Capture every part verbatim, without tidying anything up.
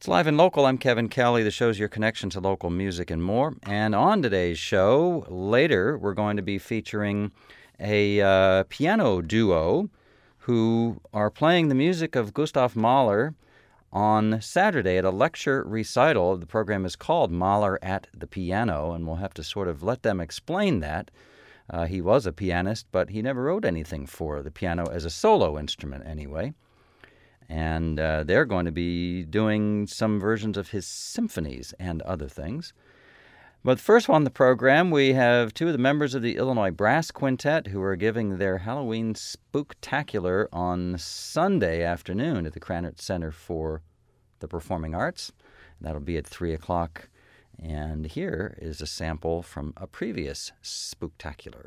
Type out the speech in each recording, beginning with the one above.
It's Live and Local. I'm Kevin Kelly. The show's your connection to local music and more. And on today's show, later, we're going to be featuring a uh, piano duo who are playing the music of Gustav Mahler on Saturday at a lecture recital. The program is called Mahler at the Piano, and we'll have to sort of let them explain that. Uh, he was a pianist, but he never wrote anything for the piano as a solo instrument anyway. And uh, they're going to be doing some versions of his symphonies and other things. But first on the program, we have two of the members of the Illinois Brass Quintet who are giving their Halloween spooktacular on Sunday afternoon at the Krannert Center for the Performing Arts. That'll be at three o'clock. And here is a sample from a previous spooktacular.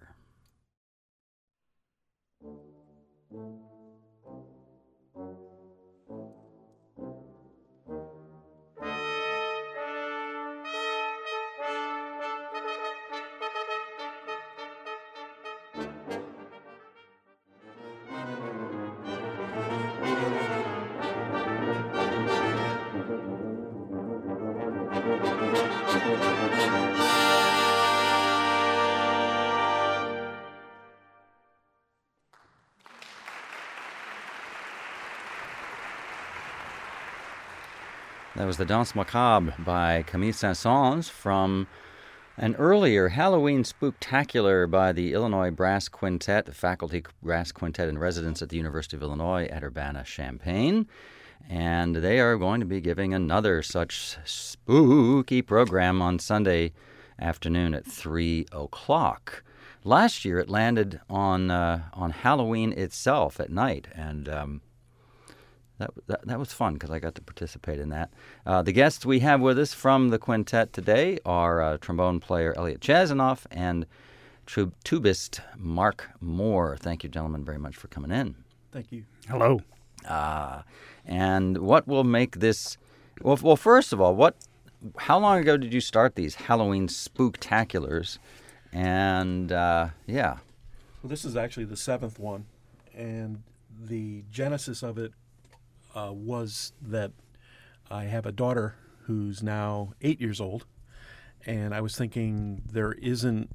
That was the Danse Macabre by Camille Saint-Saëns from an earlier Halloween spooktacular by the Illinois Brass Quintet, the faculty brass quintet in residence at the University of Illinois at Urbana-Champaign. And they are going to be giving another such spooky program on Sunday afternoon at three o'clock. Last year it landed on uh, on Halloween itself at night, and um, that, that that was fun because I got to participate in that. Uh, the guests we have with us from the quintet today are uh, trombone player Elliot Chazanoff and tub- tubist Mark Moore. Thank you, gentlemen, very much for coming in. Thank you. Hello. Uh, and what will make this... Well, well, first of all, what? how long ago did you start these Halloween spooktaculars? And, uh, yeah. Well, this is actually the seventh one, and the genesis of it uh, was that I have a daughter who's now eight years old, and I was thinking there isn't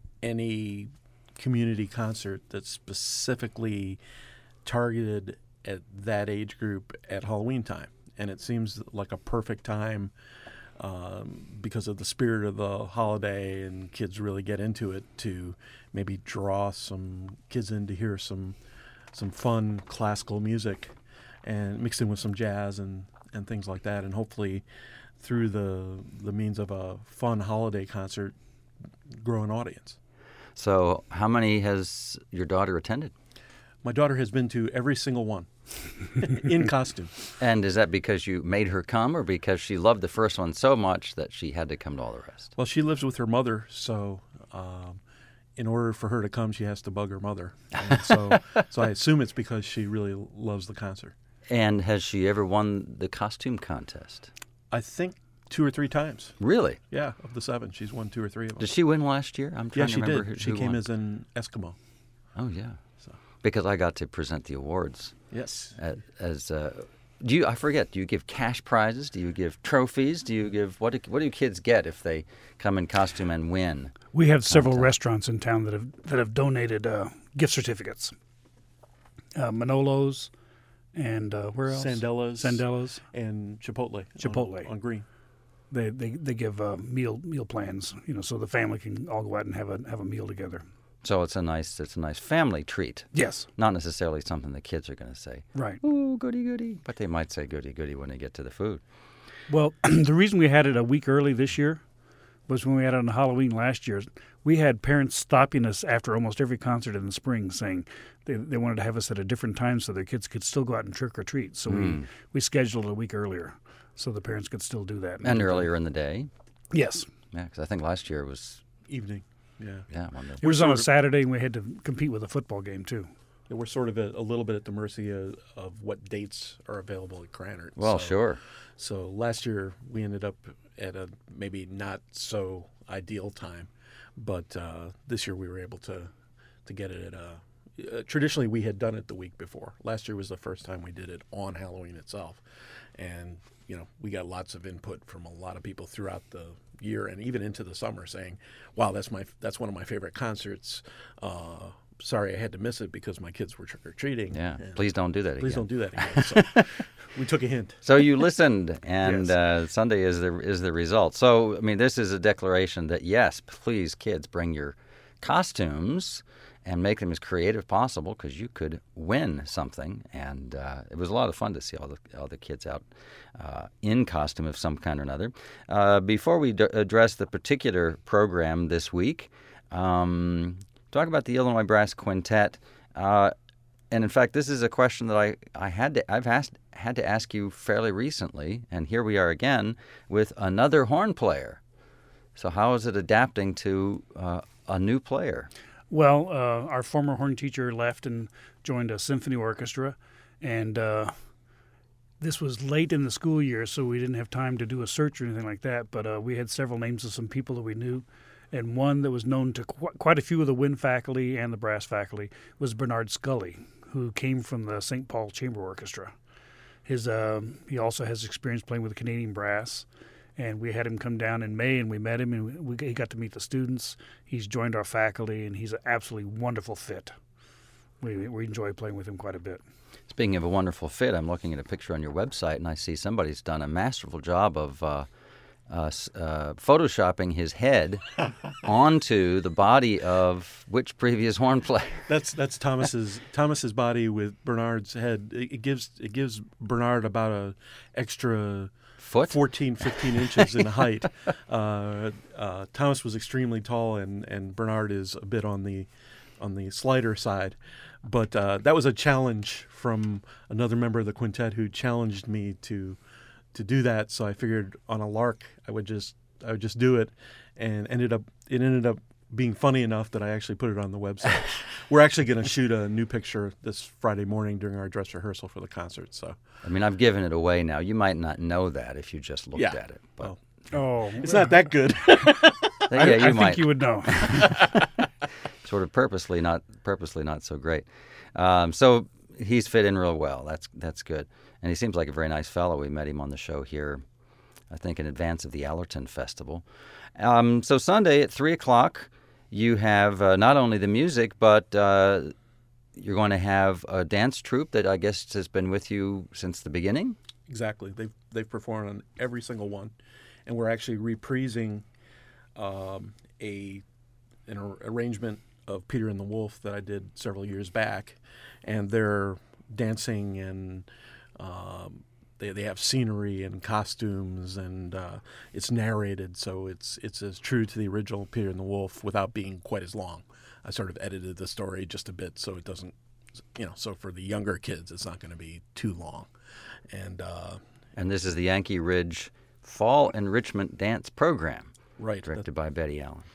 any community concert that's specifically targeted at that age group at Halloween time. And it seems like a perfect time um, because of the spirit of the holiday and kids really get into it to maybe draw some kids in to hear some some fun classical music and mixed in with some jazz and, and things like that. And hopefully through the the means of a fun holiday concert, grow an audience. So how many has your daughter attended? My daughter has been to every single one in costume. And is that because you made her come or because she loved the first one so much that she had to come to all the rest? Well, she lives with her mother, so um, in order for her to come, she has to bug her mother. And so, so I assume it's because she really loves the concert. And has she ever won the costume contest? I think two or three times. Really? Yeah, of the seven, she's won two or three of them. Did she win last year? I'm trying yeah, to she remember did. who, She who came won. as an Eskimo. Oh, yeah. So. Because I got to present the awards. Yes. As, as uh, do you? I forget. Do you give cash prizes? Do you give trophies? Do you give what? Do, what do kids get if they come in costume and win? We have several Content. restaurants in town that have that have donated uh, gift certificates. Uh, Manolo's and uh, where else? Sandella's. Sandella's And Chipotle. Chipotle. On, on Green. They they they give uh, meal meal plans, you know, so the family can all go out and have a have a meal together. So it's a nice it's a nice family treat. Yes. Not necessarily something the kids are going to say. Right. Ooh, goody goody. But they might say goody goody when they get to the food. Well, the reason we had it a week early this year was when we had it on Halloween last year. We had parents stopping us after almost every concert in the spring saying they they wanted to have us at a different time so their kids could still go out and trick or treat. So Mm. we, we scheduled it a week earlier so the parents could still do that. And earlier in the day. Yes. Yeah, because I think last year it was Evening. Yeah. yeah. When the, It was on a sort of- Saturday, and we had to compete with a football game, too. Yeah, we're sort of a, a little bit at the mercy of, of what dates are available at Krannert. well, so, sure. So last year we ended up at a maybe not so ideal time, but uh, this year we were able to to get it at a. Uh, traditionally, we had done it the week before. Last year was the first time we did it on Halloween itself, And, you know, we got lots of input from a lot of people throughout the year and even into the summer saying, wow, that's my that's one of my favorite concerts. Uh, sorry I had to miss it because my kids were trick-or-treating. Yeah, and please don't do that Please again. don't do that again. So we took a hint. So you listened, and Yes. uh, Sunday is the is the result. So, I mean, this is a declaration that, yes, please, kids, bring your costumes and make them as creative as possible because you could win something. And uh, it was a lot of fun to see all the all the kids out uh, in costume of some kind or another. Uh, before we d- address the particular program this week, um, talk about the Illinois Brass Quintet. Uh, and in fact, this is a question that I, I had to I've asked had to ask you fairly recently, and here we are again with another horn player. So how is it adapting to uh, a new player? Well, uh, our former horn teacher left and joined a symphony orchestra, and uh, this was late in the school year, so we didn't have time to do a search or anything like that, but uh, we had several names of some people that we knew, and one that was known to qu- quite a few of the wind faculty and the brass faculty was Bernard Scully, who came from the Saint Paul Chamber Orchestra. His uh, he also has experience playing with the Canadian brass, and we had him come down in May, and we met him, and we, he got to meet the students. He's joined our faculty, and he's an absolutely wonderful fit. We we enjoy playing with him quite a bit. Speaking of a wonderful fit, I'm looking at a picture on your website, and I see somebody's done a masterful job of uh, uh, uh, photoshopping his head onto the body of which previous horn player? That's that's Thomas's Thomas's body with Bernard's head. It, it gives it gives Bernard about a extra Foot? fourteen, fifteen inches in height. Uh, uh, Thomas was extremely tall, and, and Bernard is a bit on the on the slighter side. But uh, that was a challenge from another member of the quintet who challenged me to to do that. So I figured on a lark I would just I would just do it, and ended up it ended up being funny enough that I actually put it on the website. We're actually going to shoot a new picture this Friday morning during our dress rehearsal for the concert. So. I mean, I've given it away now. You might not know that if you just looked Yeah. at it. But Oh, It's not that good. yeah, you I might. think you would know. Sort of purposely not purposely not so great. Um, so he's fit in real well. That's that's good. And he seems like a very nice fellow. We met him on the show here, I think, in advance of the Allerton Festival. Um, so Sunday at three o'clock, you have uh, not only the music, but uh, you're going to have a dance troupe that I guess has been with you since the beginning. Exactly. They've they've performed on every single one, and we're actually reprising um, a an ar- arrangement of Peter and the Wolf that I did several years back, and they're dancing and um, they they have scenery and costumes, and uh, it's narrated, so it's it's as true to the original Peter and the Wolf without being quite as long. I sort of edited the story just a bit so it doesn't, you know, so for the younger kids it's not going to be too long. And uh, And this is the Yankee Ridge Fall Enrichment Dance Program, right, directed by Betty Allen.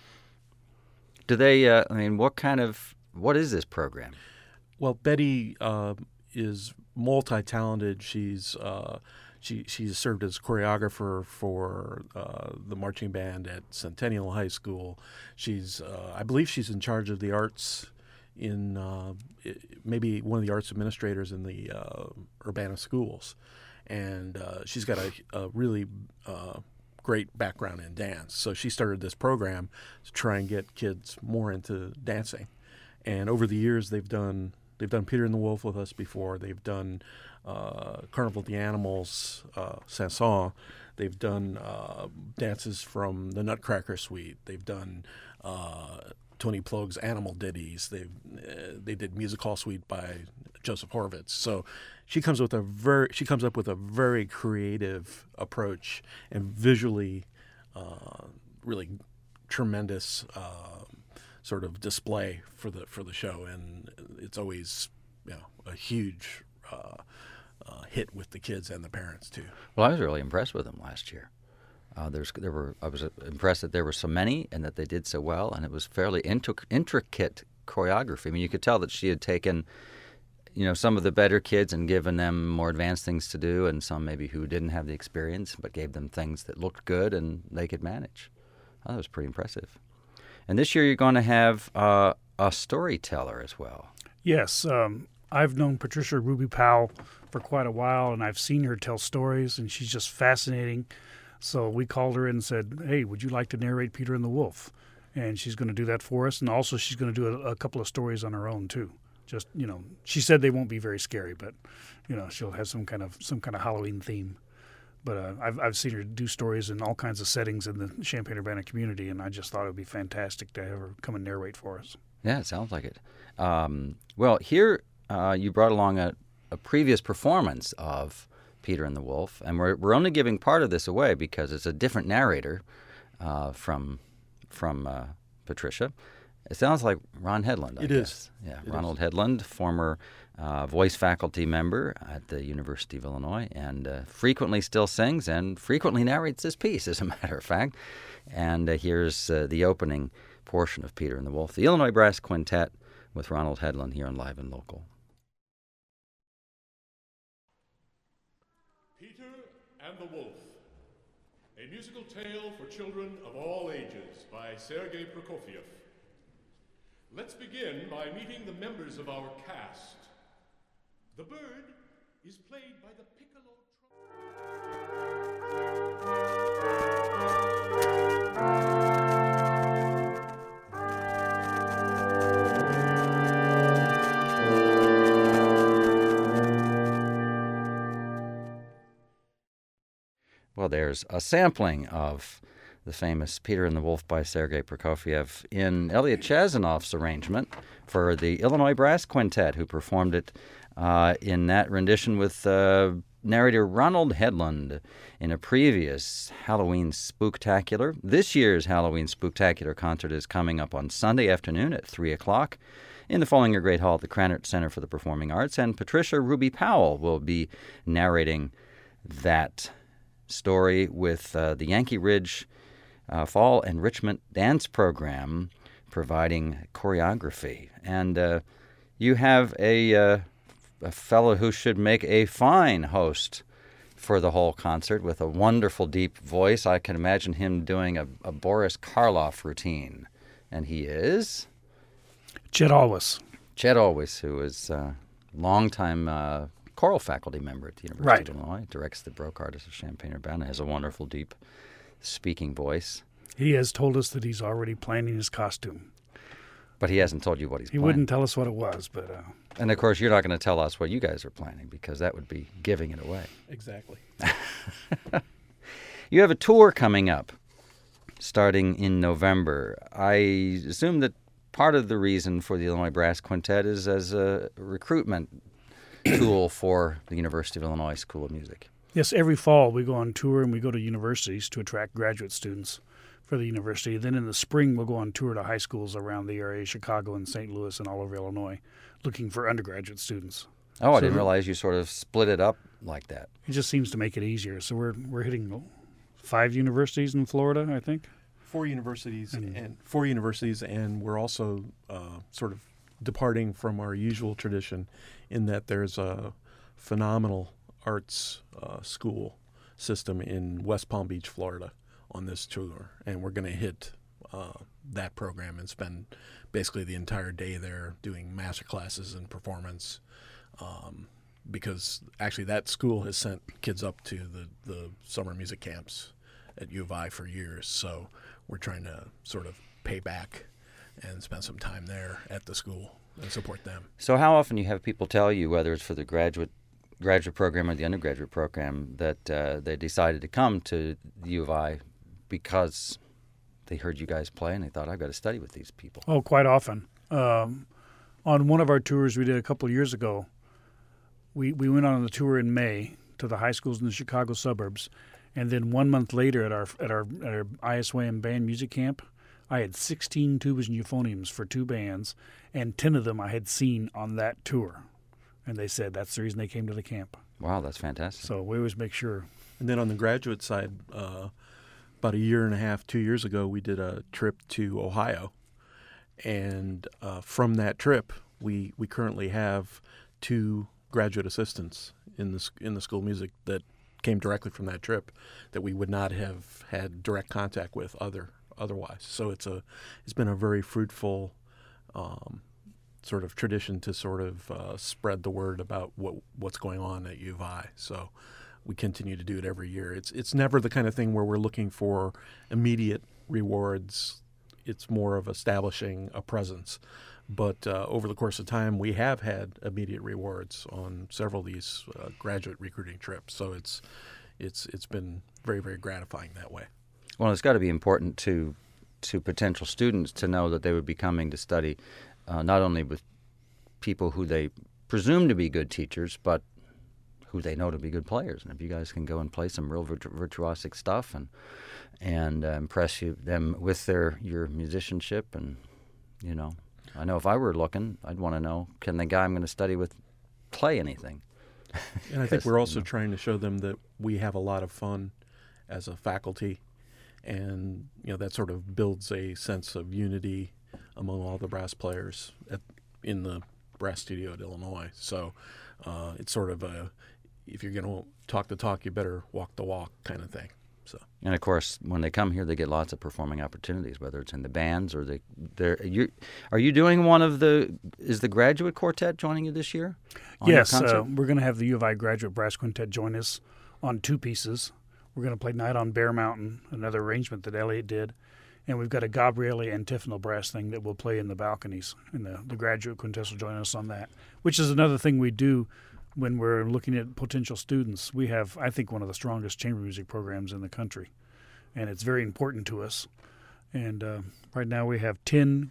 Do they, uh, I mean, what kind of, what is this program? well, Betty uh, is multi-talented. She's uh, she she's served as choreographer for uh, the marching band at Centennial High School. She's uh, I believe she's in charge of the arts in uh, maybe one of the arts administrators in the uh, Urbana schools, and uh, she's got a, a really uh, great background in dance. So she started this program to try and get kids more into dancing. And over the years, they've done they've done Peter and the Wolf with us before. They've done uh, Carnival of the Animals, uh, Sanson. They've done uh, dances from the Nutcracker Suite. They've done uh, Tony Ploug's Animal Ditties. They uh, they did Music Hall Suite by Joseph Horvitz. So she comes with a very she comes up with a very creative approach and visually uh, really tremendous uh, sort of display for the for the show, and it's always, you know, a huge uh, uh, hit with the kids and the parents too. Well, I was really impressed with them last year. Uh, there's, there were, I was impressed that there were so many and that they did so well, and it was fairly intric- intricate choreography. I mean, you could tell that she had taken, you know, some of the better kids and given them more advanced things to do, and some maybe who didn't have the experience, but gave them things that looked good and they could manage. I thought it was pretty impressive. And this year you're going to have uh, a storyteller as well. Yes, um, I've known Patricia Ruby Powell for quite a while, and I've seen her tell stories, and she's just fascinating. So we called her and said, hey, would you like to narrate Peter and the Wolf? And she's going to do that for us, and also she's going to do a, a couple of stories on her own, too. Just, you know, she said they won't be very scary, but, you know, she'll have some kind of some kind of Halloween theme. But uh, I've I've seen her do stories in all kinds of settings in the Champaign-Urbana community, and I just thought it would be fantastic to have her come and narrate for us. Yeah, it sounds like it. Um, well, here uh, you brought along a, a previous performance of Peter and the Wolf, and we're we're only giving part of this away because it's a different narrator uh, from from uh, Patricia. It sounds like Ron Hedlund, I It guess. is. Yeah, It Ronald is. Hedlund, former uh, voice faculty member at the University of Illinois, and uh, frequently still sings and frequently narrates this piece, as a matter of fact. And uh, here's uh, the opening portion of Peter and the Wolf, the Illinois Brass Quintet with Ronald Hedlund here on Live and Local. Peter and the Wolf, a musical tale for children of all ages by Sergei Prokofiev. Let's begin by meeting the members of our cast. The bird is played by the piccolo Well, there's a sampling of the famous Peter and the Wolf by Sergei Prokofiev in Elliot Chazanoff's arrangement for the Illinois Brass Quintet, who performed it uh, in that rendition with uh, narrator Ronald Hedlund in a previous Halloween Spooktacular. This year's Halloween Spooktacular concert is coming up on Sunday afternoon at three o'clock in the Follinger Great Hall at the Krannert Center for the Performing Arts, and Patricia Ruby Powell will be narrating that story with uh, the Yankee Ridge uh, Fall Enrichment Dance Program providing choreography. And uh, you have a, uh, a fellow who should make a fine host for the whole concert with a wonderful deep voice. I can imagine him doing a, a Boris Karloff routine. And he is? Chet Alwis. Chet Alwis, who is a longtime uh, choral faculty member at the University Right. of Illinois, directs the Baroque Artists of Champaign-Urbana, has a wonderful, deep speaking voice. He has told us that he's already planning his costume. But he hasn't told you what he's He planning. wouldn't tell us what it was, but uh, And, of course, you're not going to tell us what you guys are planning because that would be giving it away. Exactly. You have a tour coming up starting in November. I assume that part of the reason for the Illinois Brass Quintet is as a recruitment tool for the University of Illinois School of Music. yes, every fall we go on tour and we go to universities to attract graduate students for the university. Then in the spring we'll go on tour to high schools around the area, Chicago and Saint Louis and all over Illinois, looking for undergraduate students. Oh, I So didn't the- realize you sort of split it up like that. It just seems to make it easier. So we're we're hitting five universities in Florida, I think. Four universities And- and four universities, and we're also uh, sort of departing from our usual tradition in that there's a phenomenal arts uh, school system in West Palm Beach, Florida, on this tour, and we're going to hit uh, that program and spend basically the entire day there doing master classes and performance. Um, because actually that school has sent kids up to the, the summer music camps at U of I for years, so we're trying to sort of pay back and spend some time there at the school and support them. So how often you have people tell you, whether it's for the graduate graduate program or the undergraduate program, that uh, they decided to come to the U of I because they heard you guys play and they thought, I've got to study with these people? Oh, quite often. Um, on one of our tours we did a couple of years ago, we, we went on the tour in May to the high schools in the Chicago suburbs, and then one month later at our at our, at our I S W A M band music camp, I had sixteen tubas and euphoniums for two bands, and ten of them I had seen on that tour. And they said that's the reason they came to the camp. Wow, that's fantastic. So we always make sure. And then on the graduate side, uh, about a year and a half, two years ago, we did a trip to Ohio. And uh, from that trip, we, we currently have two graduate assistants in the, in the school of music that came directly from that trip that we would not have had direct contact with other otherwise. So it's a it's been a very fruitful um, sort of tradition to sort of uh, spread the word about what what's going on at U of I. So we continue to do it every year. It's it's never the kind of thing where we're looking for immediate rewards. It's more of establishing a presence. But uh, over the course of time, we have had immediate rewards on several of these uh, graduate recruiting trips. So it's it's it's been very, very gratifying that way. Well, it's got to be important to to potential students to know that they would be coming to study uh, not only with people who they presume to be good teachers, but who they know to be good players. And if you guys can go and play some real virtu- virtuosic stuff and and uh, impress you, them with their your musicianship, and, you know, I know if I were looking, I'd want to know, can the guy I'm going to study with play anything? And I think we're also you know. trying to show them that we have a lot of fun as a faculty, and you know that sort of builds a sense of unity among all the brass players at, in the brass studio at Illinois. So uh, it's sort of a, if you're going to talk the talk, you better walk the walk kind of thing. So. And of course, when they come here, they get lots of performing opportunities, whether it's in the bands or the. They're, you are you doing one of the? Is the graduate quartet joining you this year? Yes, uh, we're going to have the U of I Graduate Brass Quintet join us on two pieces. We're going to play Night on Bear Mountain, another arrangement that Elliot did, and we've got a Gabriele antiphonal brass thing that we'll play in the balconies, and the, the graduate quintet will join us on that, which is another thing we do when we're looking at potential students. We have, I think, one of the strongest chamber music programs in the country, and it's very important to us. And uh, right now we have ten,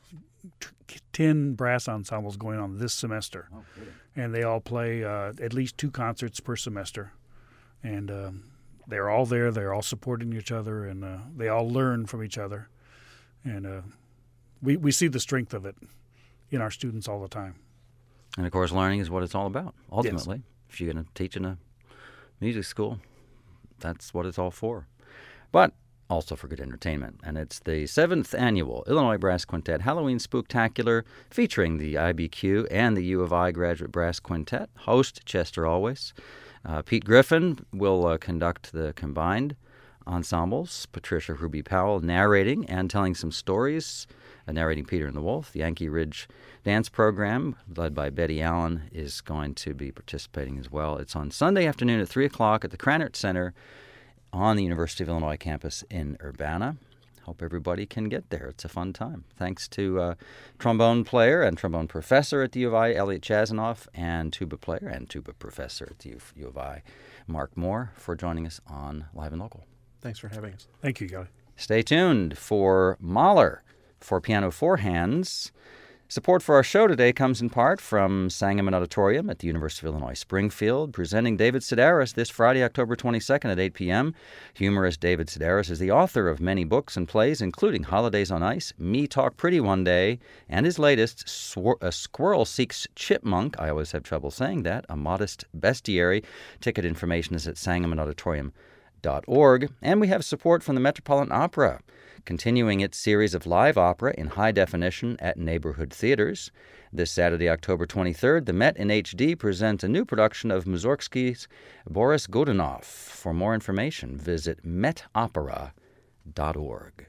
ten brass ensembles going on this semester, oh, and they all play uh, at least two concerts per semester. And um, they're all there. They're all supporting each other, and uh, they all learn from each other. And uh, we, we see the strength of it in our students all the time. And, of course, learning is what it's all about, ultimately. Yes. If you're going to teach in a music school, that's what it's all for. But also for good entertainment. And it's the seventh annual Illinois Brass Quintet Halloween Spooktacular, featuring the I B Q and the U of I Graduate Brass Quintet. Host, Chester Always. Uh, Pete Griffin will uh, conduct the combined ensembles. Patricia Ruby Powell narrating and telling some stories, uh, narrating Peter and the Wolf. The Yankee Ridge Dance Program, led by Betty Allen, is going to be participating as well. It's on Sunday afternoon at three o'clock at the Krannert Center on the University of Illinois campus in Urbana. Hope everybody can get there. It's a fun time. Thanks to uh, trombone player and trombone professor at the U of I, Elliot Chazanoff, and tuba player and tuba professor at the U, U of I, Mark Moore, for joining us on Live and Local. Thanks for having us. Thank you, Kelly. Stay tuned for Mahler for piano four hands. Support for our show today comes in part from Sangamon Auditorium at the University of Illinois Springfield, presenting David Sedaris this Friday, October twenty-second at eight p.m. Humorist David Sedaris is the author of many books and plays, including Holidays on Ice, Me Talk Pretty One Day, and his latest, Swir- A Squirrel Seeks Chipmunk. I always have trouble saying that. A Modest Bestiary. Ticket information is at sangamon auditorium dot org. And we have support from the Metropolitan Opera, continuing its series of live opera in high definition at neighborhood theaters. This Saturday, October twenty-third, the Met in H D presents a new production of Mussorgsky's Boris Godunov. For more information, visit met opera dot org.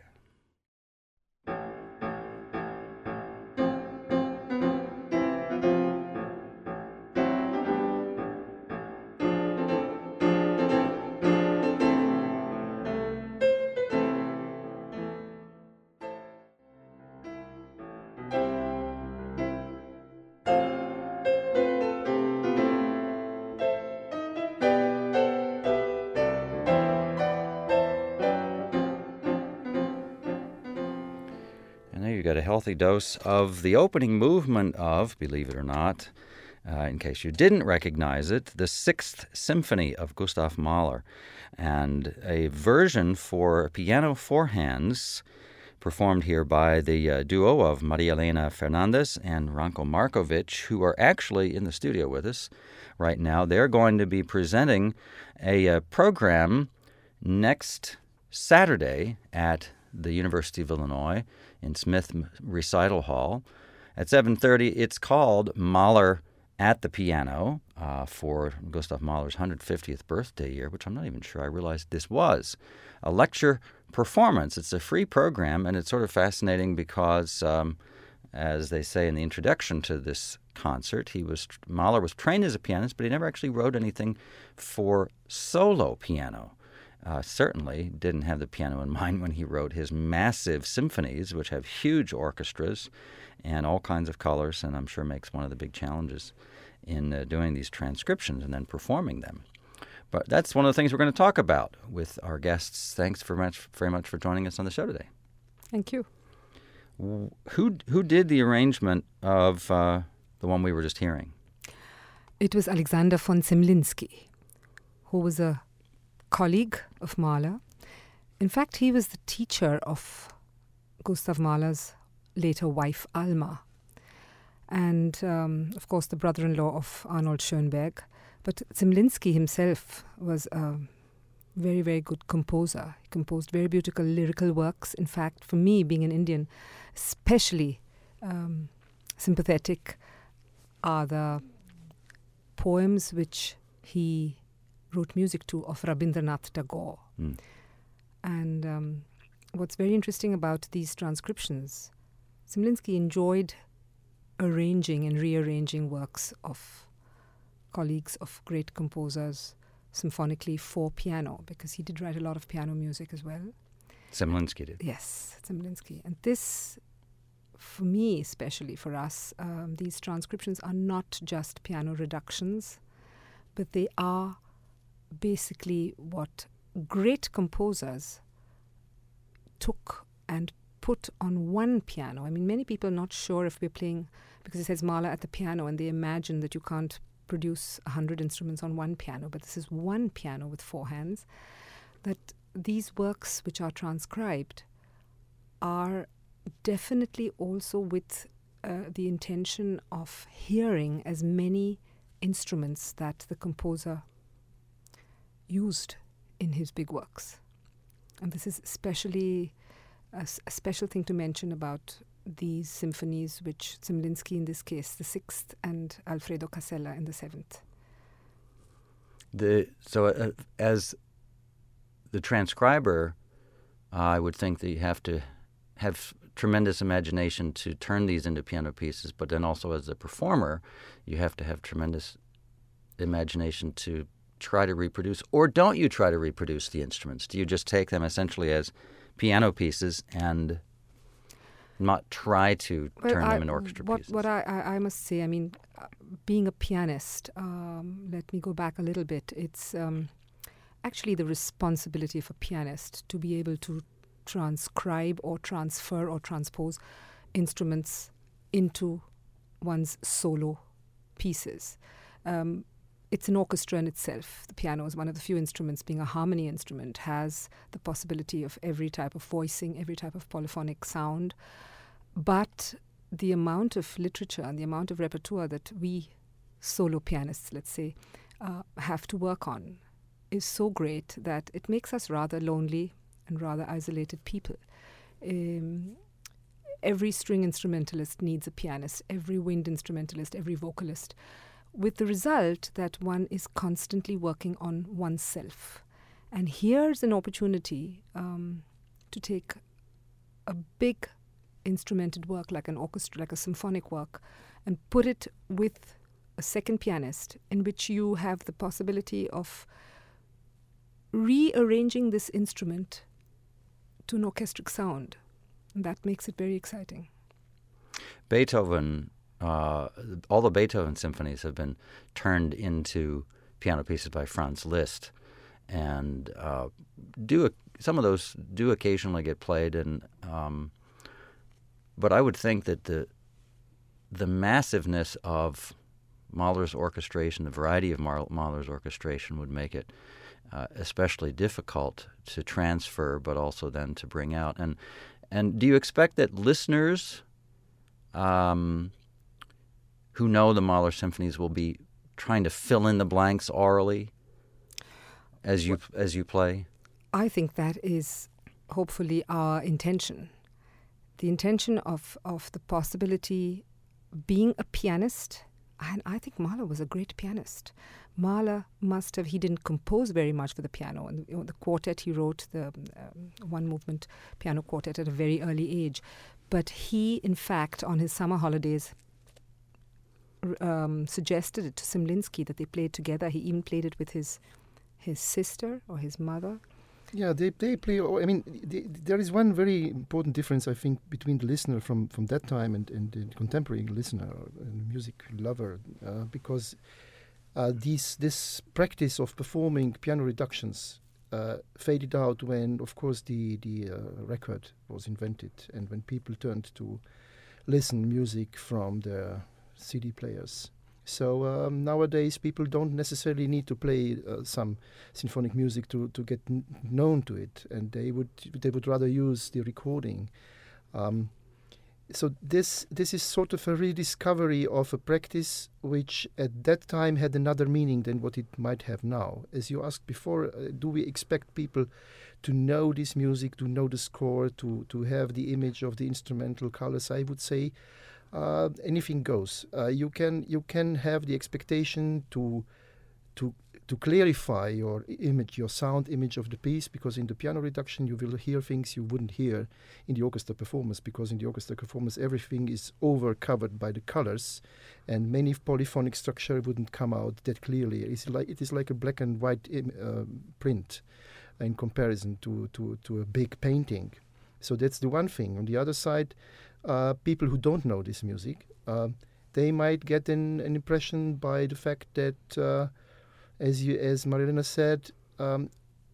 Got a healthy dose of the opening movement of, believe it or not, uh, in case you didn't recognize it, the Sixth Symphony of Gustav Mahler, and a version for piano four hands performed here by the uh, duo of Maria Elena Fernandez and Ranko Markovic, who are actually in the studio with us right now. They're going to be presenting a uh, program next Saturday at the University of Illinois in Smith Recital Hall at seven thirty. It's called Mahler at the Piano uh, for Gustav Mahler's one hundred fiftieth birthday year, which I'm not even sure I realized this was a lecture performance. It's a free program, and it's sort of fascinating because um, As they say in the introduction to this concert, he was Mahler was trained as a pianist, but he never actually wrote anything for solo piano. Uh, certainly didn't have the piano in mind when he wrote his massive symphonies, which have huge orchestras and all kinds of colors, and I'm sure makes one of the big challenges in uh, doing these transcriptions and then performing them. But that's one of the things we're going to talk about with our guests. Thanks very much, very much for joining us on the show today. Thank you. Who who did the arrangement of uh, the one we were just hearing? It was Alexander von Zemlinsky, who was a colleague of Mahler. In fact, he was the teacher of Gustav Mahler's later wife, Alma, and, um, of course, the brother-in-law of Arnold Schoenberg. But Zemlinsky himself was a very, very good composer. He composed very beautiful lyrical works. In fact, for me, being an Indian, especially um, sympathetic are the poems which he wrote music to of Rabindranath Tagore. Mm. And um, what's very interesting about these transcriptions, Zemlinsky enjoyed arranging and rearranging works of colleagues of great composers symphonically for piano, because he did write a lot of piano music as well. Zemlinsky did. Yes, Zemlinsky. And this, for me, especially for us, um, these transcriptions are not just piano reductions, but they are basically what great composers took and put on one piano. I mean, many people are not sure if we're playing, because it says Mahler at the piano, and they imagine that you can't produce a hundred instruments on one piano, but this is one piano with four hands. That these works which are transcribed are definitely also with uh, the intention of hearing as many instruments that the composer used in his big works. And this is especially a, a special thing to mention about these symphonies, which Zemlinsky in this case, the sixth, and Alfredo Casella in the seventh. The so uh, as the transcriber, uh, I would think that you have to have tremendous imagination to turn these into piano pieces, but then also as a performer, you have to have tremendous imagination to try to reproduce. Or don't you try to reproduce the instruments? Do you just take them essentially as piano pieces and not try to well, turn I, them into orchestra what, pieces? What I, I, I must say, I mean, uh, being a pianist, um, let me go back a little bit. It's um, actually the responsibility of a pianist to be able to transcribe or transfer or transpose instruments into one's solo pieces. Um, it's an orchestra in itself. The piano is one of the few instruments, being a harmony instrument, has the possibility of every type of voicing, every type of polyphonic sound. But the amount of literature and the amount of repertoire that we solo pianists, let's say, uh, have to work on is so great that it makes us rather lonely and rather isolated people. Um, every string instrumentalist needs a pianist, every wind instrumentalist, every vocalist, with the result that one is constantly working on oneself. And here's an opportunity um, to take a big instrumented work like an orchestra, like a symphonic work, and put it with a second pianist, in which you have the possibility of rearranging this instrument to an orchestric sound. And that makes it very exciting. Beethoven, uh, all the Beethoven symphonies have been turned into piano pieces by Franz Liszt, and uh, do some of those do occasionally get played. And um, but I would think that the the massiveness of Mahler's orchestration, the variety of Mahler's orchestration, would make it uh, especially difficult to transfer, but also then to bring out. And and do you expect that listeners um, who know the Mahler symphonies will be trying to fill in the blanks orally as you well, as you play? I think that is hopefully our intention. The intention of, of the possibility, being a pianist, and I think Mahler was a great pianist. Mahler must have, he didn't compose very much for the piano. And you know, the quartet, he wrote the um, one movement piano quartet at a very early age. But he, in fact, on his summer holidays, um, suggested it to Cymlinski that they played together. He even played it with his his sister or his mother. Yeah, they, they play. I mean, they, there is one very important difference, I think, between the listener from, from that time and, and the contemporary listener and music lover, uh, because uh, these, this practice of performing piano reductions uh, faded out when, of course, the, the uh, record was invented and when people turned to listen music from their C D players. So um, nowadays people don't necessarily need to play uh, some symphonic music to, to get n- known to it, and they would they would rather use the recording. Um, so this this is sort of a rediscovery of a practice which at that time had another meaning than what it might have now. As you asked before, uh, do we expect people to know this music, to know the score, to, to have the image of the instrumental colors? I would say Uh, anything goes. Uh, you can you can have the expectation to to to clarify your image, your sound image of the piece, because in the piano reduction you will hear things you wouldn't hear in the orchestra performance, because in the orchestra performance everything is over covered by the colors, and many polyphonic structure wouldn't come out that clearly. It's like it is like a black and white im- uh, print in comparison to, to to a big painting. So that's the one thing. On the other side, Uh, people who don't know this music, uh, they might get an, an impression by the fact that, uh, as you, as Marilena said, um,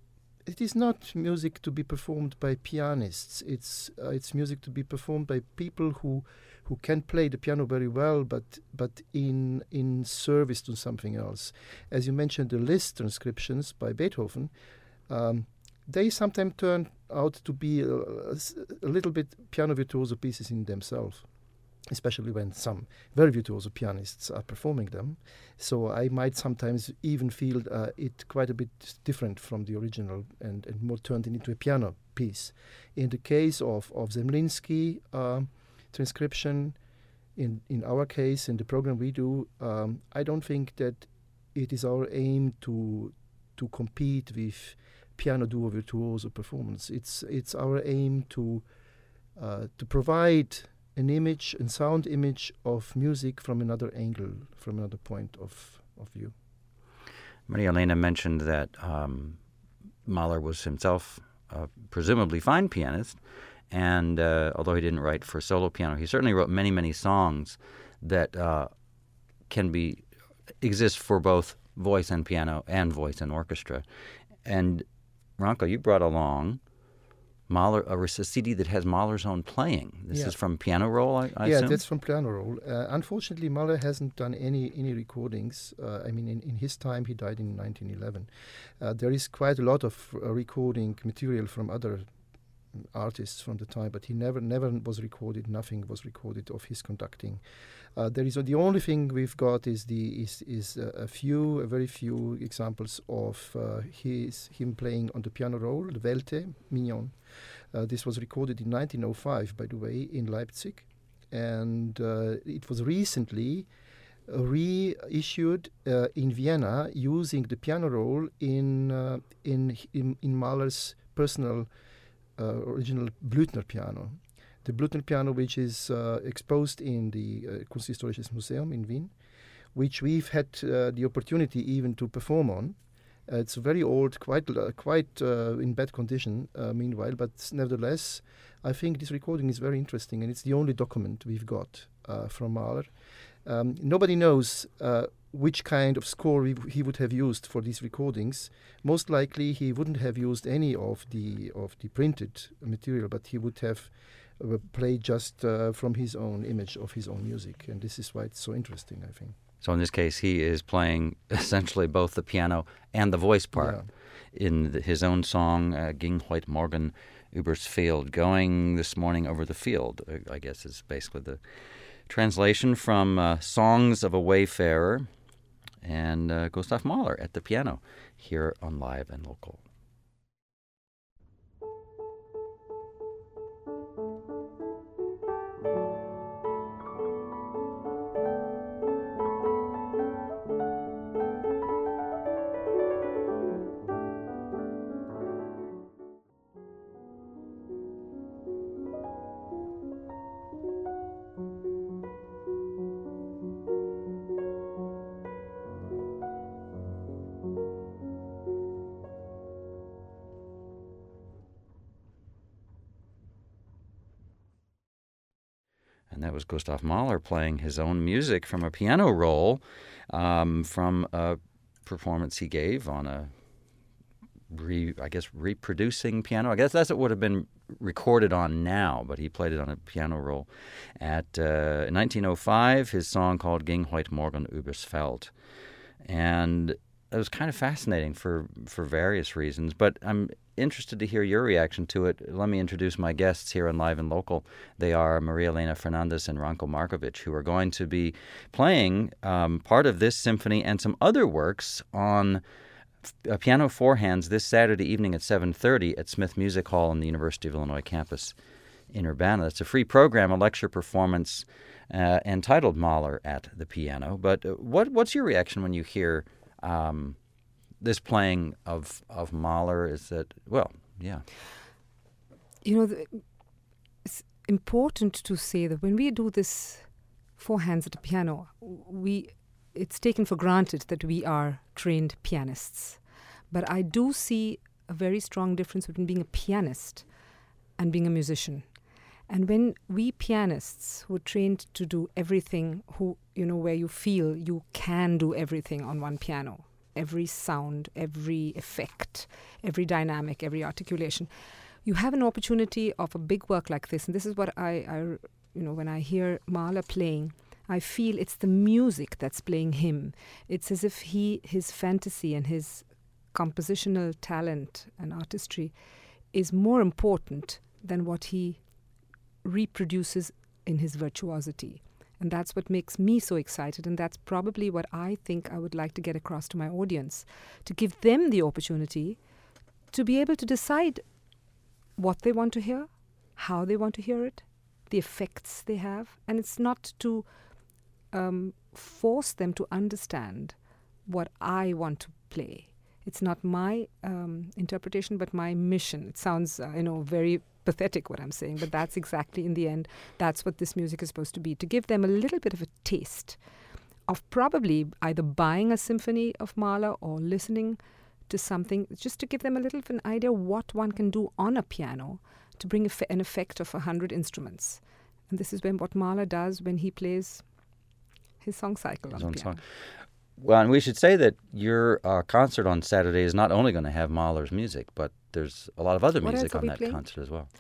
it is not music to be performed by pianists. It's uh, it's music to be performed by people who who can play the piano very well, but but in in service to something else. As you mentioned, the Liszt transcriptions by Beethoven. Um, They sometimes turn out to be a, a little bit piano virtuoso pieces in themselves, especially when some very virtuoso pianists are performing them. So I might sometimes even feel uh, it quite a bit different from the original and, and more turned into a piano piece. In the case of, of Cymlinski uh, transcription, in, in our case, in the program we do, um, I don't think that it is our aim to to compete with piano duo virtuoso performance. It's it's our aim to uh, to provide an image and sound image of music from another angle, from another point of, of view. Maria Elena mentioned that um, Mahler was himself a presumably fine pianist, and uh, although he didn't write for solo piano, he certainly wrote many, many songs that uh, can be exist for both voice and piano and voice and orchestra. And Ranko, you brought along Mahler, a, a C D that has Mahler's own playing. This Yeah. is from Piano Roll, I, I yeah, assume? that's from Piano Roll. Uh, unfortunately, Mahler hasn't done any any recordings. Uh, I mean, in, in his time, he died in nineteen eleven. Uh, there is quite a lot of uh, recording material from other artists from the time, but he never never was recorded. Nothing was recorded of his conducting. Uh, there is uh, the only thing we've got is the is is uh, a few, a very few examples of uh, his him playing on the piano roll, the Welte Mignon. Uh, this was recorded in nineteen oh five, by the way, in Leipzig, and uh, it was recently uh, reissued uh, in Vienna using the piano roll in uh, in, in in Mahler's personal uh, original Blüthner piano. The Blüthner piano, which is uh, exposed in the uh, Kunsthistorisches Museum in Wien, which we've had uh, the opportunity even to perform on. Uh, it's very old, quite uh, quite uh, in bad condition, uh, meanwhile, but nevertheless, I think this recording is very interesting, and it's the only document we've got uh, from Mahler. Um, nobody knows uh, which kind of score we w- he would have used for these recordings. Most likely, he wouldn't have used any of the of the printed material, but he would have uh, played just uh, from his own image of his own music, and this is why it's so interesting, I think. So in this case, he is playing essentially both the piano and the voice part Yeah. in the, his own song, uh, Ging heute Morgen übers Feld, going this morning over the field, uh, I guess is basically the translation from uh, Songs of a Wayfarer, and uh, Gustav Mahler at the piano here on Live and Local. And that was Gustav Mahler playing his own music from a piano roll um, from a performance he gave on a, re, I guess, reproducing piano. I guess that's what would have been recorded on now, but he played it on a piano roll. At uh, in nineteen oh five, his song called Ging heut Morgen übers Feld. And it was kind of fascinating for, for various reasons, but I'm interested to hear your reaction to it. Let me introduce my guests here on Live and Local. They are Maria Elena Fernandez and Ranko Markovic, who are going to be playing um, part of this symphony and some other works on uh, piano four hands this Saturday evening at seven thirty at Smith Music Hall on the University of Illinois campus in Urbana. It's a free program, a lecture performance uh, entitled Mahler at the Piano. But uh, what what's your reaction when you hear um, this playing of of Mahler? Is that, well, yeah. You know, the, it's important to say that when we do this four hands at a piano, we it's taken for granted that we are trained pianists. But I do see a very strong difference between being a pianist and being a musician. And when we pianists who are trained to do everything, who, you know, where you feel you can do everything on one piano, every sound, every effect, every dynamic, every articulation, you have an opportunity of a big work like this. And this is what I, I you know, when I hear Mahler playing, I feel it's the music that's playing him. It's as if he, his fantasy and his compositional talent and artistry is more important than what he reproduces in his virtuosity. And that's what makes me so excited, and that's probably what I think I would like to get across to my audience, to give them the opportunity to be able to decide what they want to hear, how they want to hear it, the effects they have. And it's not to um, force them to understand what I want to play. It's not my um, interpretation, but my mission. It sounds, uh, you know, very pathetic what I'm saying, but that's exactly, in the end, that's what this music is supposed to be, to give them a little bit of a taste of probably either buying a symphony of Mahler or listening to something, just to give them a little of an idea what one can do on a piano to bring eff- an effect of a hundred instruments. And this is when what Mahler does when he plays his song cycle His on own the piano. song. Well, and we should say that your uh, concert on Saturday is not only going to have Mahler's music, but there's a lot of other What music else are on we that playing? concert as well.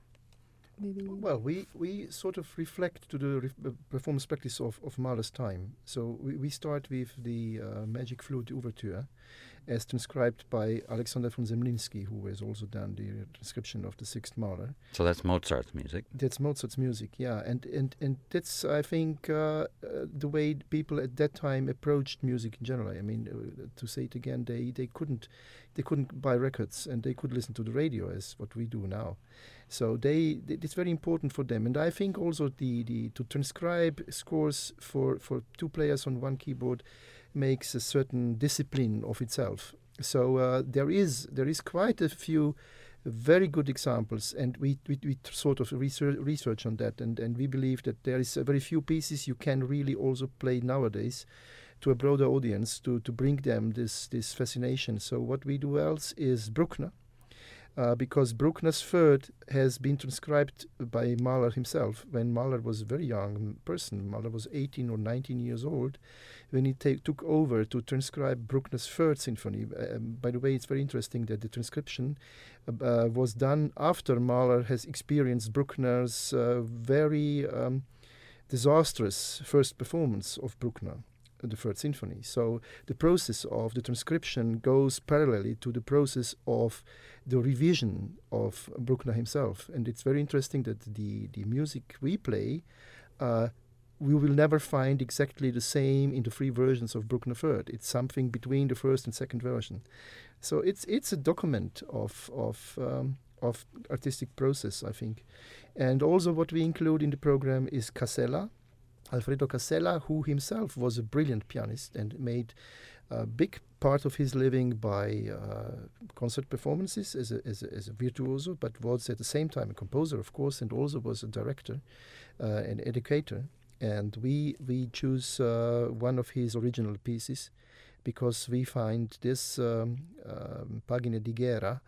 Maybe. Well, we, we sort of reflect to the ref- uh, performance practice of, of Mahler's time. So we, we start with the uh, Magic Flute Overture, as transcribed by Alexander von Zemlinsky, who has also done the transcription of the Sixth Mahler. So that's Mozart's music. That's Mozart's music, yeah, and and and that's, I think, uh, uh, the way people at that time approached music in general. I mean, uh, to say it again, they they couldn't they couldn't buy records, and they could listen to the radio as what we do now. So they, they it's very important for them, and I think also the, the to transcribe scores for for two players on one keyboard makes a certain discipline of itself. So uh, there is there is quite a few very good examples, and we we, we t- sort of research, research on that, and, and we believe that there is a very few pieces you can really also play nowadays to a broader audience to, to bring them this, this fascination. So what we do else is Bruckner, uh, because Bruckner's third has been transcribed by Mahler himself when Mahler was a very young person. Mahler was eighteen or nineteen years old when he ta- took over to transcribe Bruckner's third symphony. Um, by the way, it's very interesting that the transcription uh, was done after Mahler has experienced Bruckner's uh, very um, disastrous first performance of Bruckner, the Third Symphony. So the process of the transcription goes parallelly to the process of the revision of Bruckner himself. And it's very interesting that the, the music we play, uh, we will never find exactly the same in the three versions of Bruckner Third. It's something between the first and second version. So it's it's a document of of um, of artistic process, I think. And also what we include in the program is Casella, Alfredo Casella, who himself was a brilliant pianist and made a big part of his living by uh, concert performances as a, as, a, as a virtuoso, but was at the same time a composer, of course, and also was a director, uh, an educator. And we we choose uh, one of his original pieces because we find this um, um, Pagine di Guerra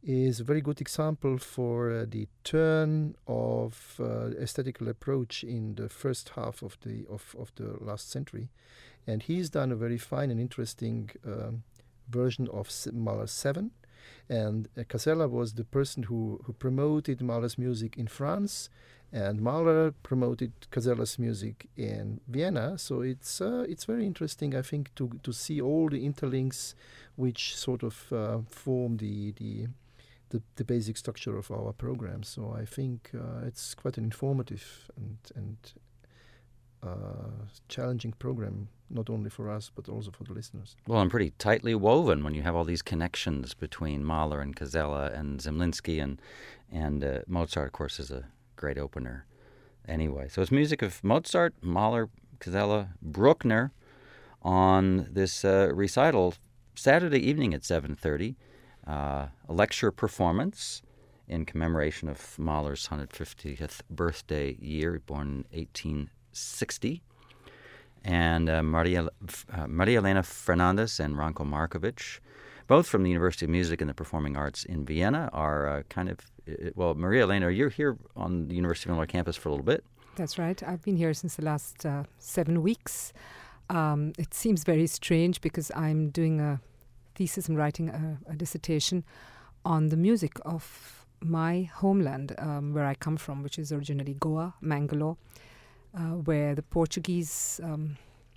is a very good example for uh, the turn of uh, aesthetical approach in the first half of the of, of the last century. And he's done a very fine and interesting um, version of S- Mahler seven. And uh, Casella was the person who, who promoted Mahler's music in France, and Mahler promoted Casella's music in Vienna. So it's uh, it's very interesting, I think, to to see all the interlinks which sort of uh, form the, the the the basic structure of our program. So I think uh, it's quite an informative and and uh, challenging program, not only for us but also for the listeners. Well, and pretty tightly woven when you have all these connections between Mahler and Casella and Zemlinsky and and uh, Mozart, of course, is a great opener anyway. So it's music of Mozart, Mahler, Casella, Bruckner on this uh, recital Saturday evening at seven thirty, uh, a lecture performance in commemoration of Mahler's one hundred fiftieth birthday year, born in eighteen sixty. And uh, Maria, uh, Maria Elena Fernandez and Ranko Markovic, both from the University of Music and the Performing Arts in Vienna, are uh, kind of, uh, well, Maria Elena, you're here on the University of Illinois campus for a little bit. That's right. I've been here since the last uh, seven weeks. Um, it seems very strange because I'm doing a thesis and writing a, a dissertation on the music of my homeland, um, where I come from, which is originally Goa, Mangalore, uh, where the Portuguese, um,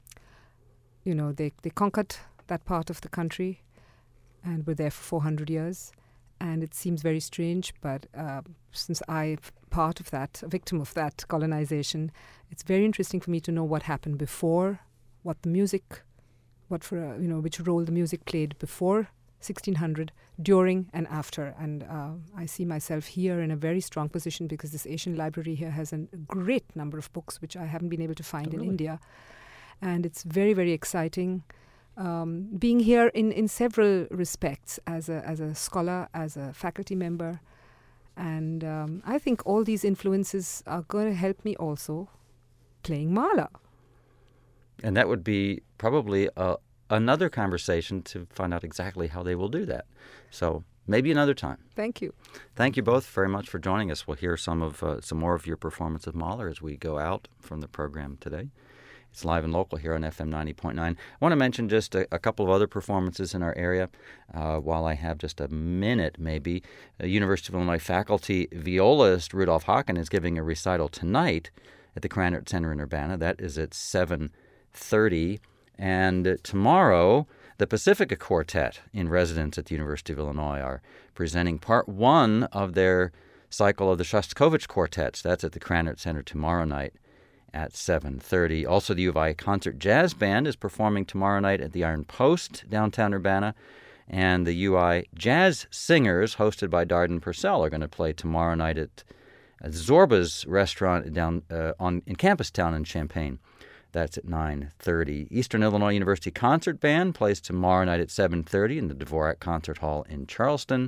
you know, they, they conquered that part of the country and were there for four hundred years. And it seems very strange, but uh, since I'm part of that, a victim of that colonization, it's very interesting for me to know what happened before, what the music, what for uh, you know, which role the music played before sixteen hundred, during and after. And uh, I see myself here in a very strong position because this Asian library here has a great number of books which I haven't been able to find Oh, in really? India, and it's very, very exciting. Um, being here in, in several respects as a as a scholar, as a faculty member, and um, I think all these influences are going to help me also playing Mahler. And that would be probably a, another conversation to find out exactly how they will do that. So maybe another time. Thank you. Thank you both very much for joining us. We'll hear some of uh, some more of your performance of Mahler as we go out from the program today. It's live and local here on F M ninety point nine. I want to mention just a, a couple of other performances in our area uh, while I have just a minute maybe. Uh, University of Illinois faculty violist Rudolf Haken is giving a recital tonight at the Krannert Center in Urbana. That is at seven thirty. And uh, tomorrow, the Pacifica Quartet in residence at the University of Illinois are presenting part one of their cycle of the Shostakovich Quartets. That's at the Krannert Center tomorrow night at seven thirty. Also, the U of I Concert Jazz Band is performing tomorrow night at the Iron Post, downtown Urbana. And the U I Jazz Singers, hosted by Darden Purcell, are going to play tomorrow night at, at Zorba's restaurant down uh, on in Campus Town in Champaign. That's at nine thirty. Eastern Illinois University Concert Band plays tomorrow night at seven thirty in the Dvorak Concert Hall in Charleston.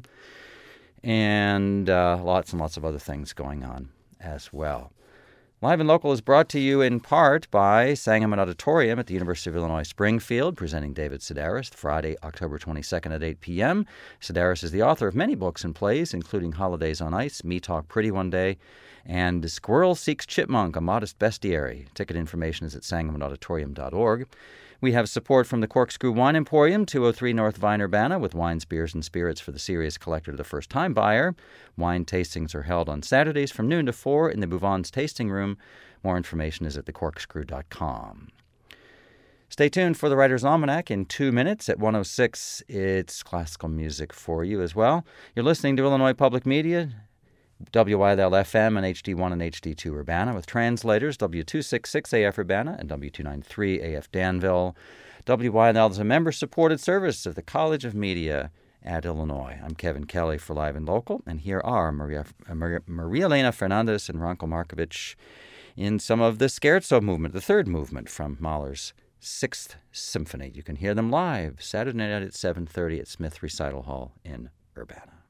And uh, lots and lots of other things going on as well. Live and Local is brought to you in part by Sangamon Auditorium at the University of Illinois Springfield, presenting David Sedaris, Friday, October twenty-second at eight p.m. Sedaris is the author of many books and plays, including Holidays on Ice, Me Talk Pretty One Day, and Squirrel Seeks Chipmunk, A Modest Bestiary. Ticket information is at sangamon auditorium dot org. We have support from the Corkscrew Wine Emporium, two oh three North Vine, Urbana, with wines, beers, and spirits for the serious collector to the first-time buyer. Wine tastings are held on Saturdays from noon to four in the Bouvons Tasting Room. More information is at the corkscrew dot com. Stay tuned for the Writer's Almanac in two minutes. At one oh six, it's classical music for you as well. You're listening to Illinois Public Media, W I L F M and H D one and H D two Urbana, with translators W two sixty-six A F Urbana and W two ninety-three A F Danville. W I L is a member-supported service of the College of Media at Illinois. I'm Kevin Kelly for Live and Local, and here are Maria, Maria, Maria Elena Fernandez and Ranko Markovic in some of the Scherzo movement, the third movement from Mahler's Sixth Symphony. You can hear them live Saturday night at seven thirty at Smith Recital Hall in Urbana.